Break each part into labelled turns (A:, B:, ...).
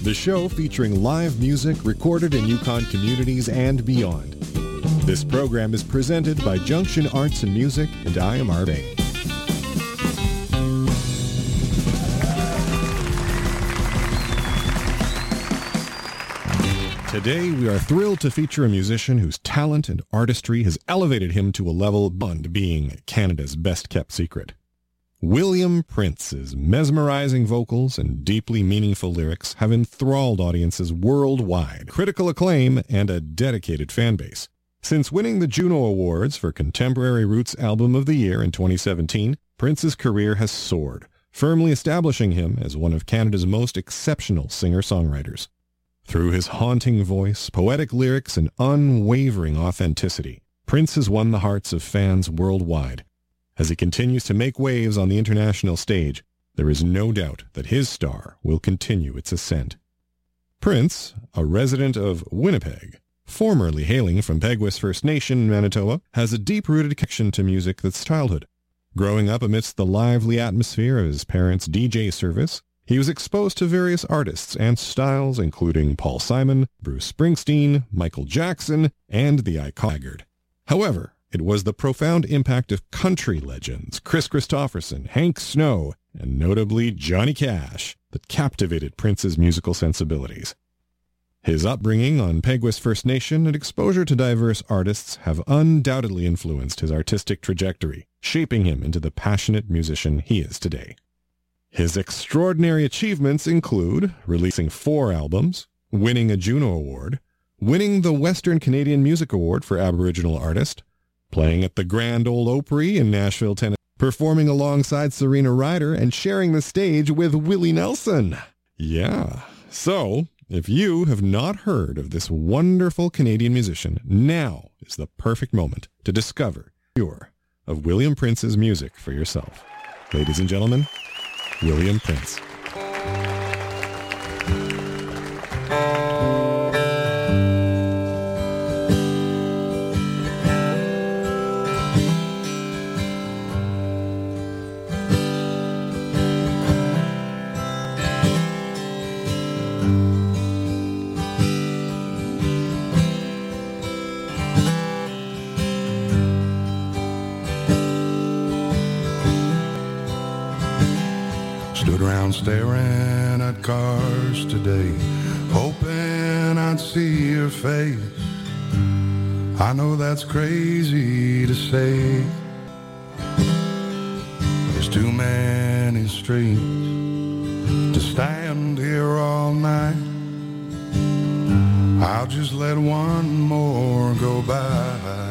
A: the show featuring live music recorded in Yukon communities and beyond. This program is presented by Junction Arts and Music, and I am Arving. Today, we are thrilled to feature a musician whose talent and artistry has elevated him to a level beyond being Canada's best-kept secret. William Prince's mesmerizing vocals and deeply meaningful lyrics have enthralled audiences worldwide, critical acclaim, and a dedicated fan base. Since winning the Juno Awards for Contemporary Roots Album of the Year in 2017, Prince's career has soared, firmly establishing him as one of Canada's most exceptional singer-songwriters. Through his haunting voice, poetic lyrics, and unwavering authenticity, Prince has won the hearts of fans worldwide. As he continues to make waves on the international stage, there is no doubt that his star will continue its ascent. Prince, a resident of Winnipeg, formerly hailing from Peguis First Nation in Manitoba, has a deep-rooted connection to music that's childhood. Growing up amidst the lively atmosphere of his parents' DJ service, he was exposed to various artists and styles, including Paul Simon, Bruce Springsteen, Michael Jackson, and the iconic. However, it was the profound impact of country legends Kris Kristofferson, Hank Snow, and notably Johnny Cash that captivated Prince's musical sensibilities. His upbringing on Peguis First Nation and exposure to diverse artists have undoubtedly influenced his artistic trajectory, shaping him into the passionate musician he is today. His extraordinary achievements include releasing 4 albums, winning a Juno Award, winning the Western Canadian Music Award for Aboriginal Artist, playing at the Grand Ole Opry in Nashville, Tennessee, performing alongside Serena Ryder, and sharing the stage with Willie Nelson. Yeah. So, if you have not heard of this wonderful Canadian musician, now is the perfect moment to discover more of William Prince's music for yourself. Ladies and gentlemen, William Prince.
B: Staring at cars today, hoping I'd see your face. I know that's crazy to say. There's too many streets to stand here all night. I'll just let one more go by.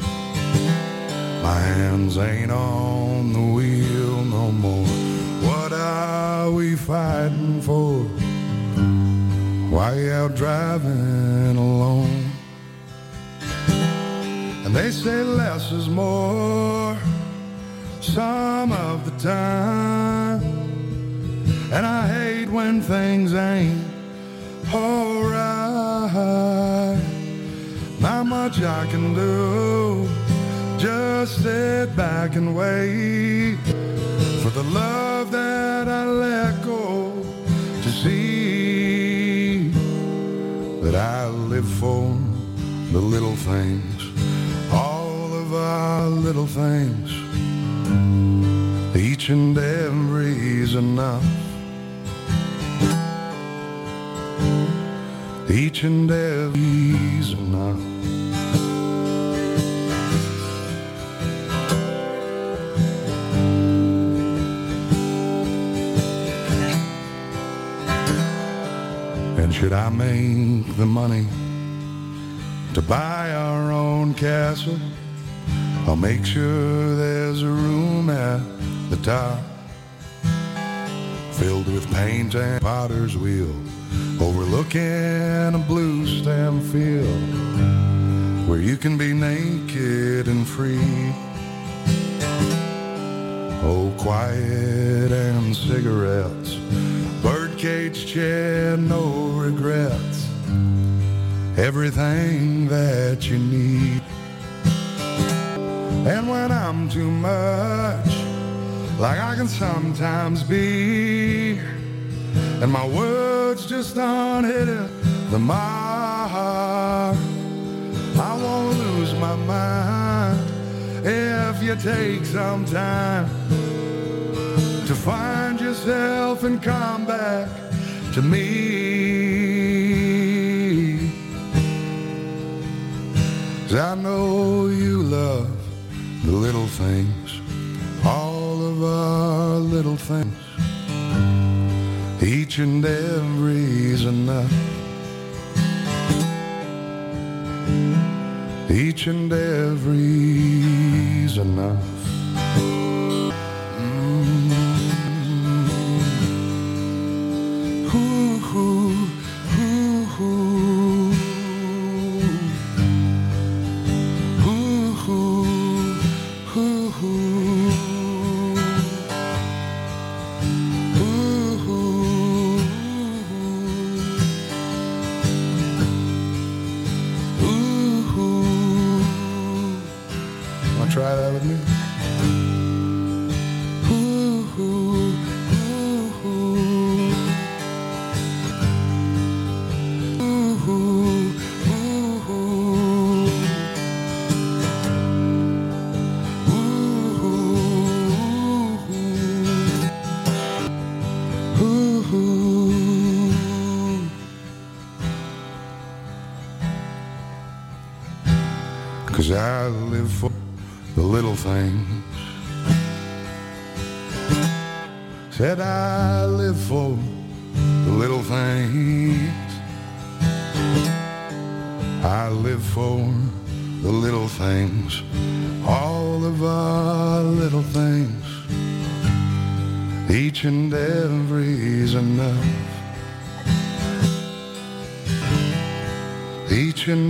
B: My hands ain't on the wheel no more. What are we fighting for? Why you out driving alone? And they say less is more some of the time. And I hate when things ain't alright. Not much I can do, just sit back and wait for the love that I let go, to see that I live for the little things, all of our little things. Each and every's enough. Each and every's enough. And should I make the money to buy our own castle, I'll make sure there's a room at the top, filled with paint and potter's wheel, overlooking a blue stem field, where you can be naked and free. Oh, quiet and cigarettes, birdcage chair, no regrets, everything that you need. And when I'm too much, like I can sometimes be, and my words just aren't hitting the mark. I won't lose my mind if you take some time to find yourself and come back to me. 'Cause I know you love the little things, all of our little things. Each and every's enough. Each and every's enough. Try that with me. Ooh, ooh, ooh, ooh. Ooh, ooh, ooh, ooh, ooh. 'Cause I live for the little things. Said I live for the little things. I live for the little things, all of our little things. Each and every's enough. Each and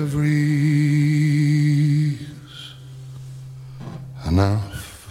B: every's enough.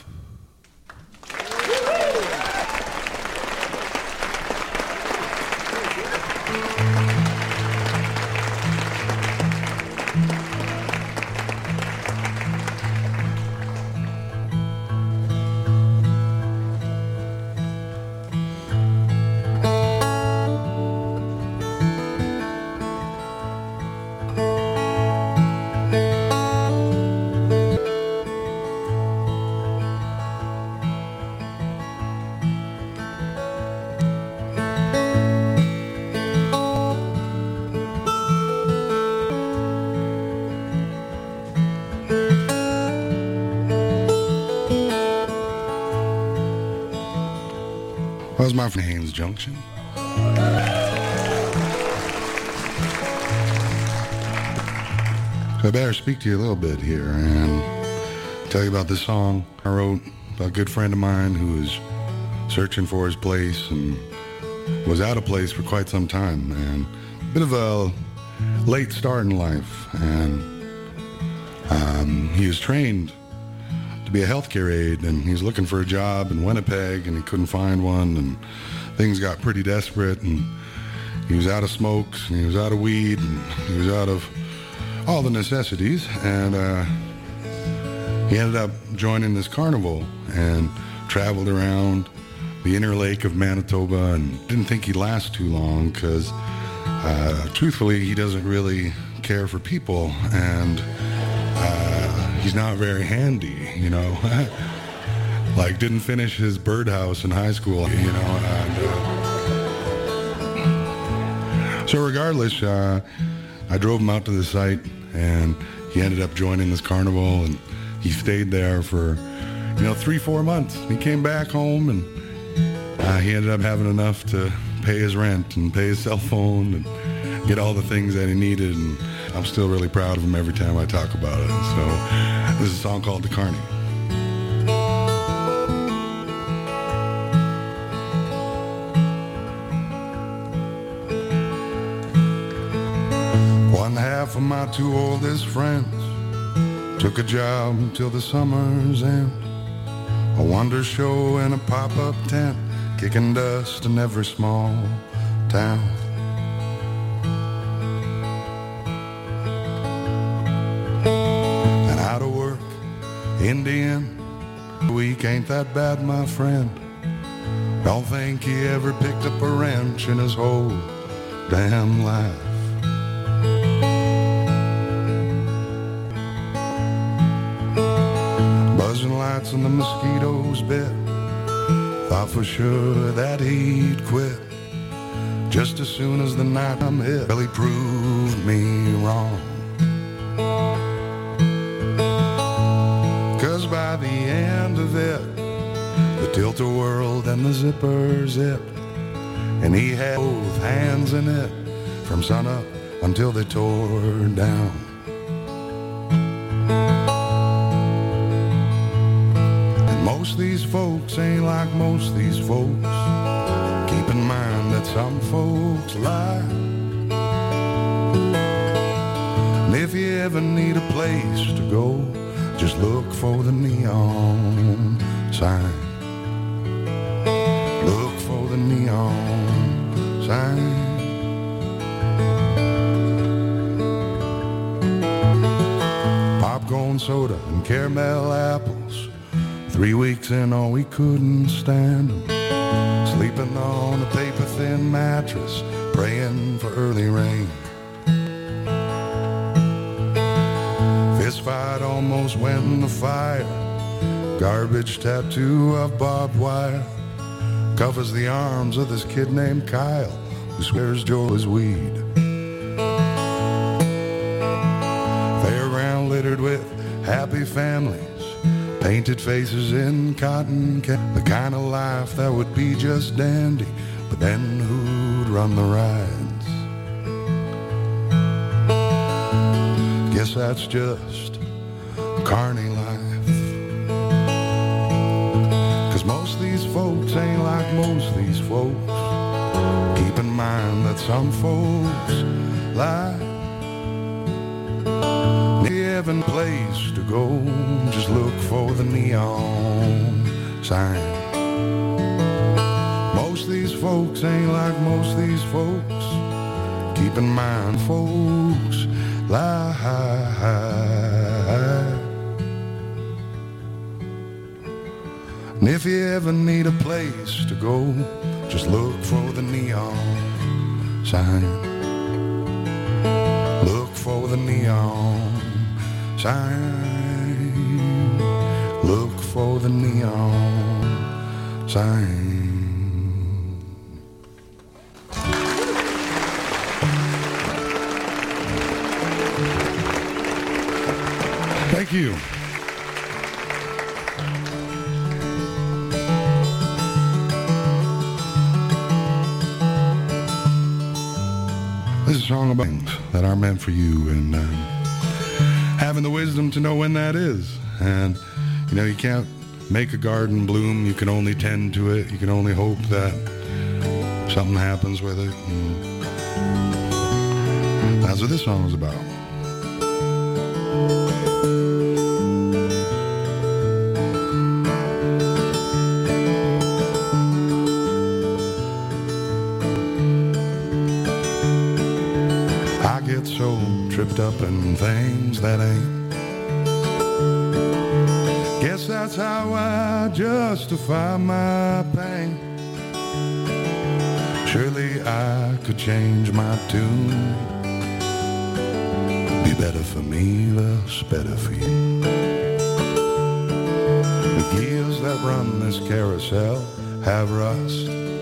B: That was my from Haines Junction. So I better speak to you a little bit here and tell you about this song I wrote about a good friend of mine who was searching for his place and was out of place for quite some time, and a bit of a late start in life. And he was trained to be a healthcare aide, and he was looking for a job in Winnipeg, and he couldn't find one, and things got pretty desperate, and he was out of smokes, and he was out of weed, and he was out of all the necessities, and he ended up joining this carnival and traveled around the inner lake of Manitoba, and didn't think he'd last too long because truthfully he doesn't really care for people, and he's not very handy, you know. Like, didn't finish his birdhouse in high school, you know. And so regardless, I drove him out to the site, and he ended up joining this carnival, and he stayed there for, 3-4 months. He came back home, and he ended up having enough to pay his rent and pay his cell phone and get all the things that he needed, and I'm still really proud of him every time I talk about it. So this is a song called The Carney. One half of my two oldest friends took a job till the summer's end, a wonder show in a pop-up tent, kicking dust in every small town. And out of work in the end, week ain't that bad, my friend. Don't think he ever picked up a wrench in his whole damn life. Buzzing lights and the mosquitoes bit. Thought for sure that he'd quit just as soon as the night I'm hit. Well, he proved me wrong. 'Cause by the end of it, the tilt-a-whirl and the zipper zipped, and he had both hands in it from sunup until they tore down. And most these folks ain't like most these folks. Keep in mind that some folks lie. And if you ever need a place to go, just look for the neon sign. Look for the neon sign. Popcorn soda and caramel apples. 3 weeks in, all we couldn't stand them. Sleeping on a paper-thin mattress, praying for early rain. Fist fight almost went in the fire. Garbage tattoo of barbed wire covers the arms of this kid named Kyle, who swears Joe is weed. Fairground littered with happy families, painted faces in cotton candy. The kind of life that would be just dandy, but then who'd run the rides? Guess that's just carny life. 'Cause most of these folks ain't like most of these folks. Keep in mind that some folks lie. If you have a place to go, just look for the neon sign. Most of these folks ain't like most of these folks. Keep in mind folks lie. And if you ever need a place to go, just look for the neon sign. Look for the neon sign. Look for the neon sign. Thank you. This is a song about things that are meant for you, and having the wisdom to know when that is. And, you know, you can't make a garden bloom. You can only tend to it. You can only hope that something happens with it. And that's what this song was about. So tripped up in things that ain't. Guess that's how I justify my pain. Surely I could change my tune. Be better for me, less better for you. The gears that run this carousel have rust,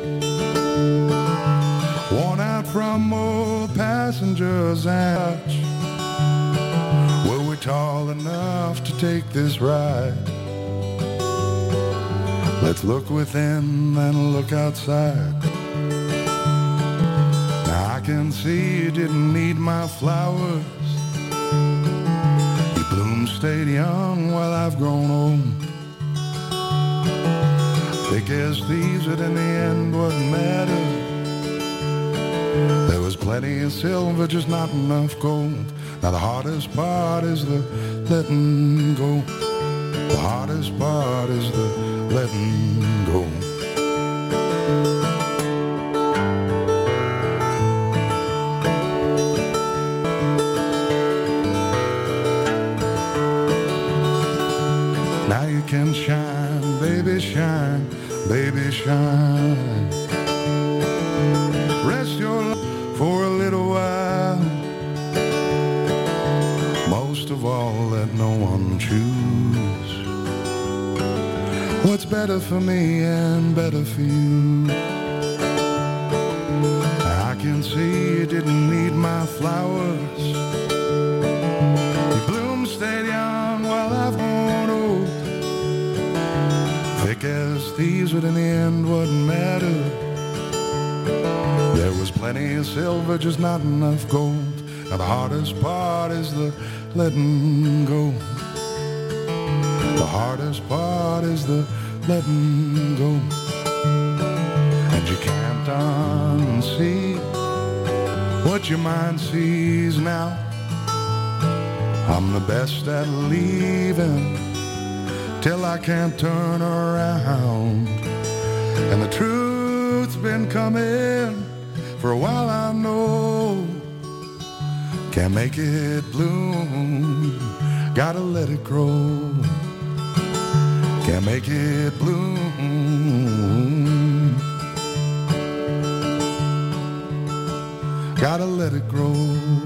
B: worn out from old passengers and such. Were we tall enough to take this ride? Let's look within and look outside. Now I can see you didn't need my flowers. Your bloom stayed young while I've grown old. Thick as thieves, but in the end what mattered? There was plenty of silver, just not enough gold. Now the hardest part is the letting go. The hardest part is the letting go. Now you can shine, baby, shine, baby, shine. can choose what's better for me and better for you. I can see you didn't need my flowers. You bloomed, stayed young while I've grown old. Thick as thieves, but in the end wouldn't matter. There was plenty of silver, just not enough gold. Now the hardest part is the letting go. The hardest part is the letting go. And you can't unsee what your mind sees now. I'm the best at leaving till I can't turn around. And the truth's been coming for a while, I know. Can't make it bloom, gotta let it grow. Can't make it bloom, gotta let it grow.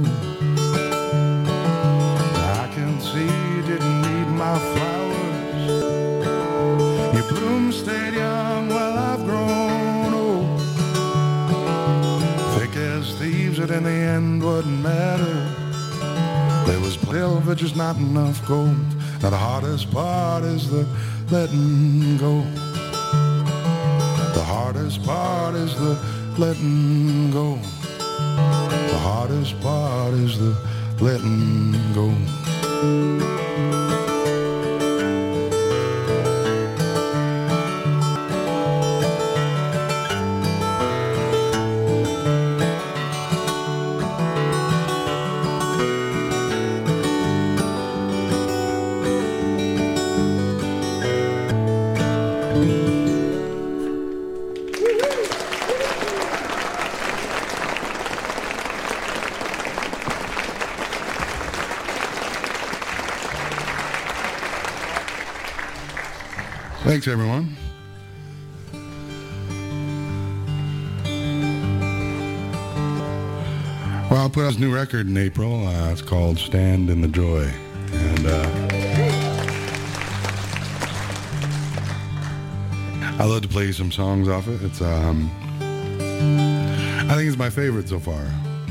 B: I can see you didn't need my flowers. You bloomed, stayed young while I've grown old. Thick as thieves, but in the end wouldn't matter. There was silver, just not enough gold. Now the hardest part is the letting go. The hardest part is the letting go. The hardest part is the letting go. Thanks, everyone. Well, I'll put out this new record in April. It's called Stand in the Joy. And I love to play some songs off it. It's I think it's my favorite so far.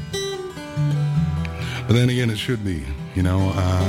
B: But then again, it should be, you know.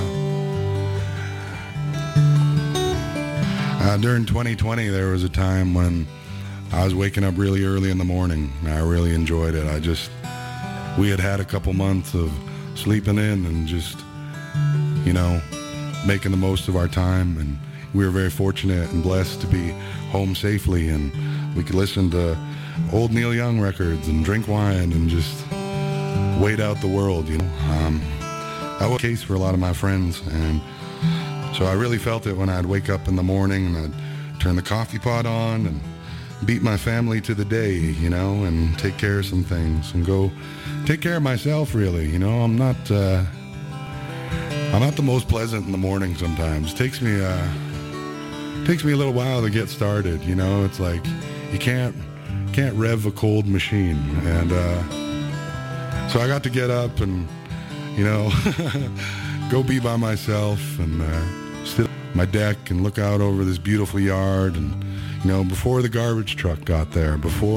B: During 2020, there was a time when I was waking up really early in the morning. I really enjoyed it. We had a couple months of sleeping in and just, you know, making the most of our time. And we were very fortunate and blessed to be home safely. And we could listen to old Neil Young records and drink wine and just wait out the world, you know. That was the case for a lot of my friends. And so I really felt it when I'd wake up in the morning and I'd turn the coffee pot on and beat my family to the day, you know, and take care of some things and go take care of myself, really. You know, I'm not the most pleasant in the morning sometimes. It takes me a little while to get started, you know. It's like you can't rev a cold machine. And so I got to get up and, you know, go be by myself and sit on my deck and look out over this beautiful yard. And, you know, before the garbage truck got there,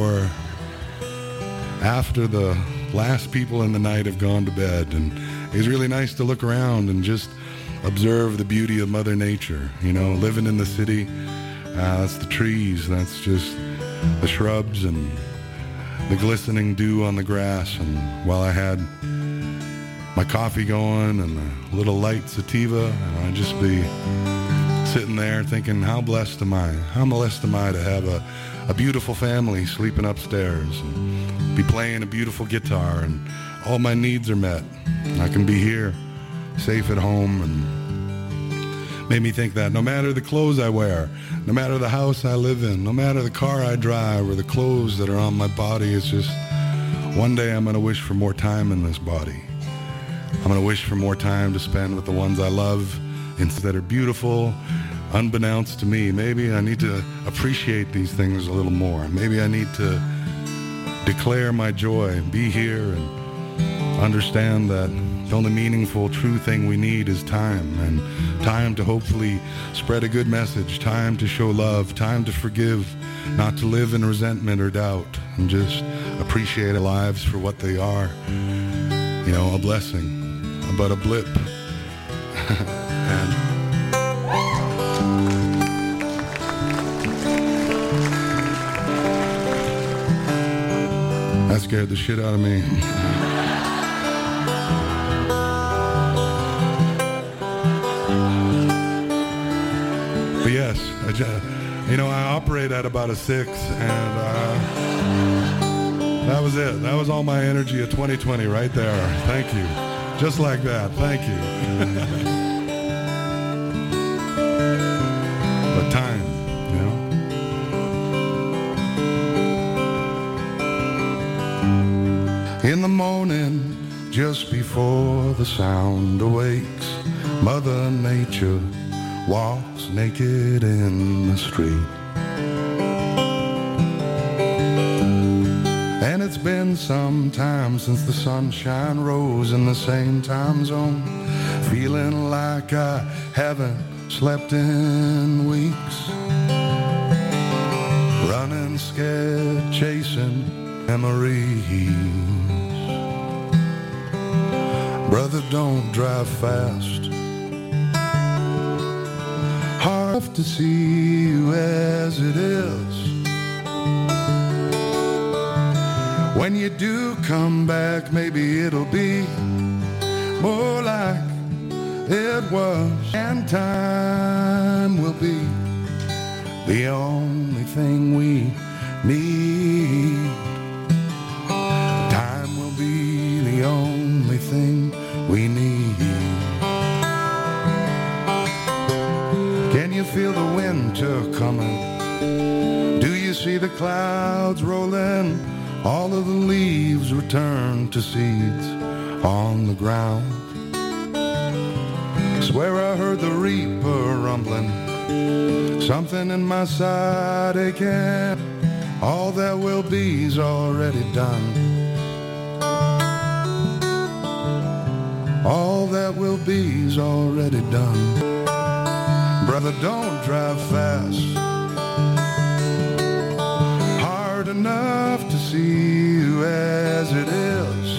B: after the last people in the night have gone to bed. And it was really nice to look around and just observe the beauty of Mother Nature. You know, living in the city, that's the trees, that's just the shrubs and the glistening dew on the grass. And while I had my coffee going and a little light sativa, and I'd just be sitting there thinking, how blessed am I? How blessed am I to have a beautiful family sleeping upstairs and be playing a beautiful guitar and all my needs are met. I can be here, safe at home, and made me think that no matter the clothes I wear, no matter the house I live in, no matter the car I drive or the clothes that are on my body, it's just one day I'm going to wish for more time in this body. I'm going to wish for more time to spend with the ones I love that are beautiful, unbeknownst to me. Maybe I need to appreciate these things a little more. Maybe I need to declare my joy and be here and understand that the only meaningful, true thing we need is time, and time to hopefully spread a good message, time to show love, time to forgive, not to live in resentment or doubt, and just appreciate our lives for what they are. You know, a blessing, but a blip. And that scared the shit out of me. But yes, I operate at about a 6, and that was it. That was all my energy of 2020 right there. Thank you. Just like that. Thank you. But time, you know. In the morning, just before the sound awakes, Mother Nature walks naked in the street. And it's been some time since the sunshine rose in the same time zone, feeling like I haven't slept in weeks. Running scared, chasing memories. Brother, don't drive fast. Hard to see you as it is. When you do come back, maybe it'll be more like it was, and time will be the only thing we need. Time will be the only thing we need. Can you feel the winter coming? Do you see the clouds rolling? All of the leaves return to seeds on the ground. Swear I heard the reaper rumbling, something in my side aching. All that will be's already done. All that will be's already done. Brother, don't drive fast. Hard enough to see you as it is.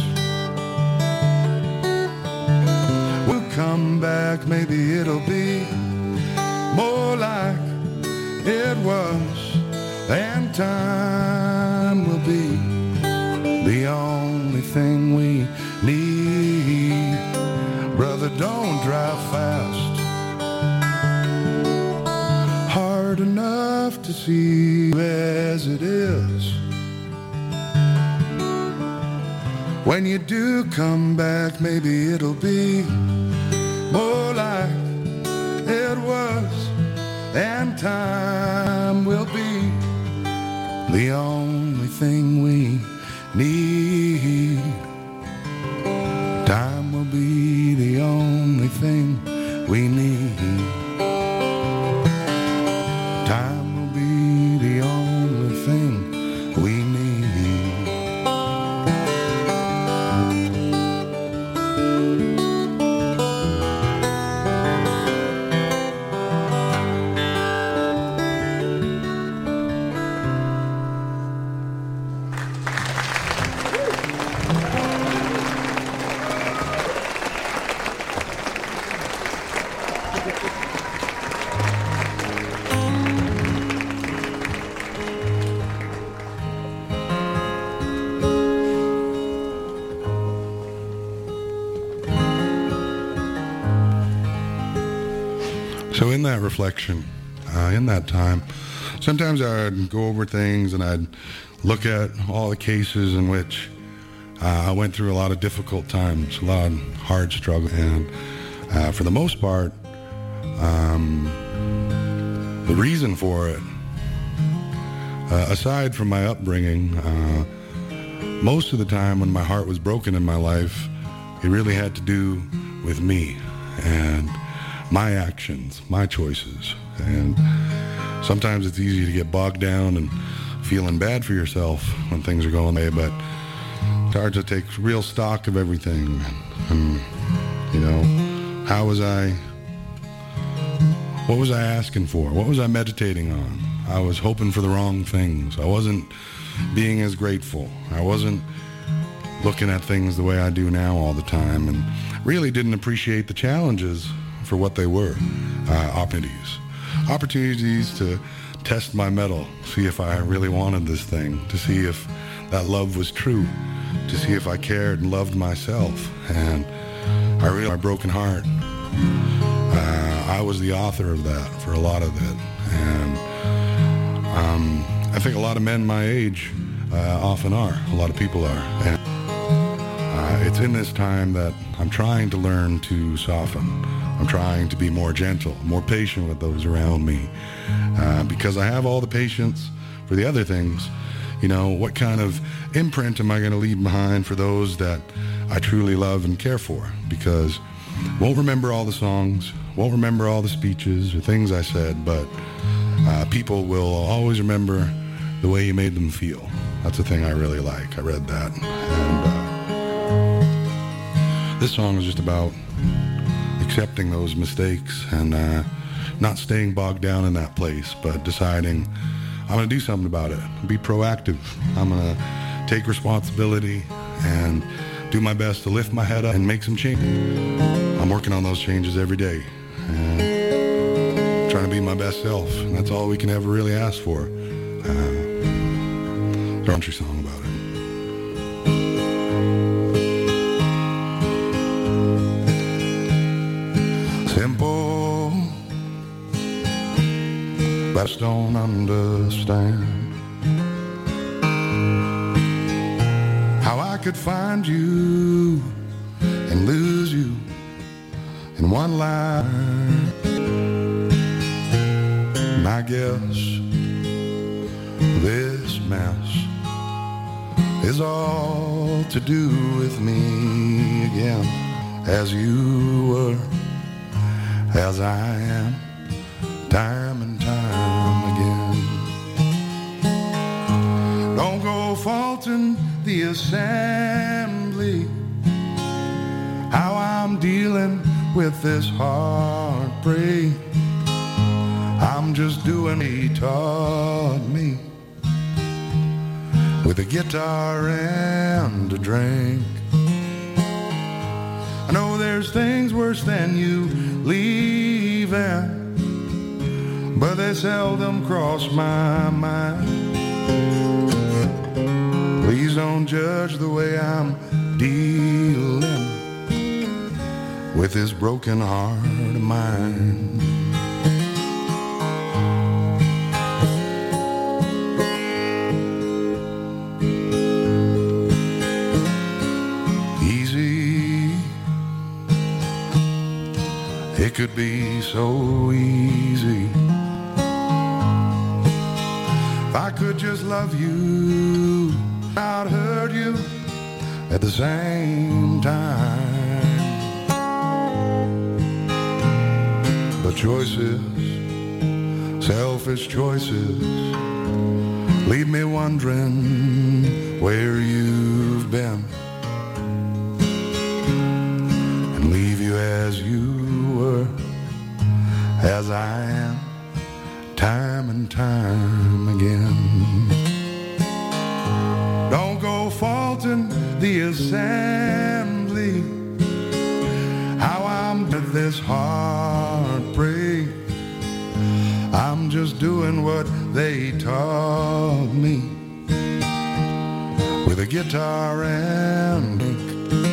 B: We'll come back, maybe it'll be more like it was, and time will be the only thing we need. Brother, don't drive fast. Hard enough to see you as it is. When you do come back, maybe it'll be more like it was, and time will be the only thing we need. Time will be the only thing we need. Time will be the only thing we need. So in that reflection, in that time, sometimes I'd go over things and I'd look at all the cases in which I went through a lot of difficult times, a lot of hard struggle, and for the most part, the reason for it, aside from my upbringing, most of the time when my heart was broken in my life, it really had to do with me and my actions, my choices. And sometimes it's easy to get bogged down and feeling bad for yourself when things are going away, but Hard to take real stock of everything. And, you know, what was I asking for? What was I meditating on? I was hoping for the wrong things. I wasn't being as grateful. I wasn't looking at things the way I do now all the time, and really didn't appreciate the challenges for what they were. Opportunities to test my mettle, see if I really wanted this thing, to see if that love was true, to see if I cared and loved myself. And I realized my broken heart, I was the author of that for a lot of it. And I think a lot of men my age often are. A lot of people are. And it's in this time that I'm trying to learn to soften. I'm trying to be more gentle, more patient with those around me. Because I have all the patience for the other things. You know, what kind of imprint am I going to leave behind for those that I truly love and care for? Because won't remember all the songs, won't remember all the speeches or things I said, but people will always remember the way you made them feel. That's the thing I really like. I read that. And this song is just about accepting those mistakes and not staying bogged down in that place, but deciding I'm going to do something about it, be proactive. I'm going to take responsibility and do my best to lift my head up and make some change. I'm working on those changes every day and trying to be my best self, and that's all we can ever really ask for. Country song about it. Simple, but I don't understand how I could find you and lose you in one line. And I guess this mess is all to do with me again, as you were, as I am, time and time again. Don't go faulting the assembly, how I'm dealing with this heartbreak. I'm just doing what he taught me, with a guitar and a drink. I know there's things worse than you leaving, but they seldom cross my mind. Please don't judge the way I'm dealing with this broken heart of mine. It could be so easy if I could just love you, not hurt you at the same time. But choices, selfish choices, leave me wondering where you've been, and leave you as you were, as I am, time and time again. Don't go faulting the assembly, how I'm with this heartbreak. I'm just doing what they taught me, with a guitar and ink.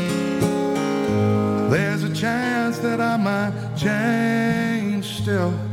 B: There's a chance that I might change still,